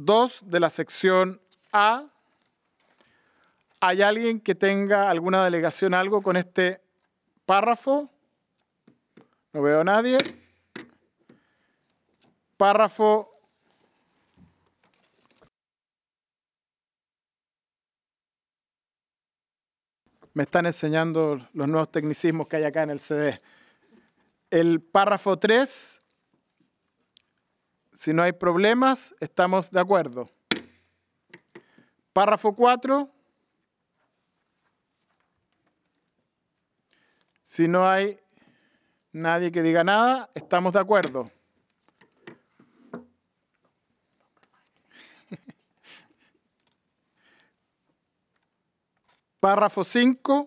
2 de la sección A. ¿Hay alguien que tenga alguna delegación, algo con este párrafo? No veo a nadie. Párrafo. Me están enseñando los nuevos tecnicismos que hay acá en el CD. El párrafo 3. Si no hay problemas, estamos de acuerdo. Párrafo 4. Si no hay nadie que diga nada, estamos de acuerdo. Párrafo 5.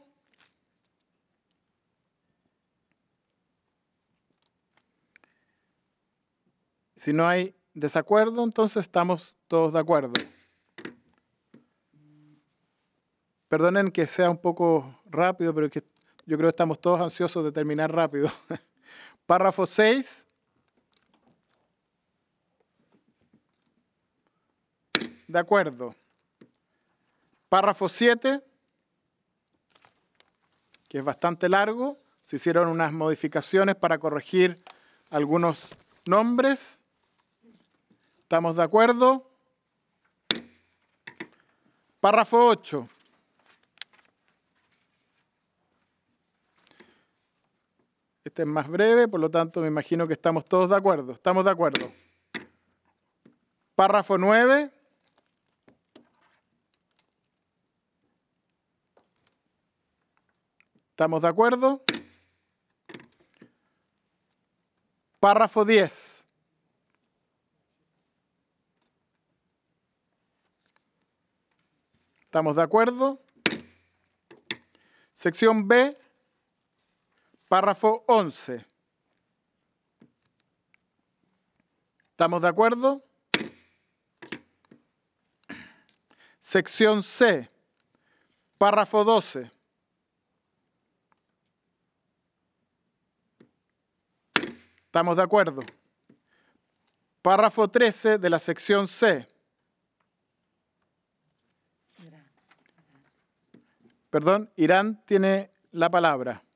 Si no hay desacuerdo, entonces estamos todos de acuerdo. Perdonen que sea un poco rápido, pero es que yo creo que estamos todos ansiosos de terminar rápido. Párrafo 6. De acuerdo. Párrafo 7, que es bastante largo. Se hicieron unas modificaciones para corregir algunos nombres. ¿Estamos de acuerdo? Párrafo 8. Este es más breve, por lo tanto me imagino que estamos todos de acuerdo. Estamos de acuerdo. Párrafo 9. ¿Estamos de acuerdo? Párrafo 10. ¿Estamos de acuerdo? Sección B, párrafo 11. ¿Estamos de acuerdo? Sección C, párrafo 12. ¿Estamos de acuerdo? Párrafo 13 de la sección C. Perdón, Irán tiene la palabra.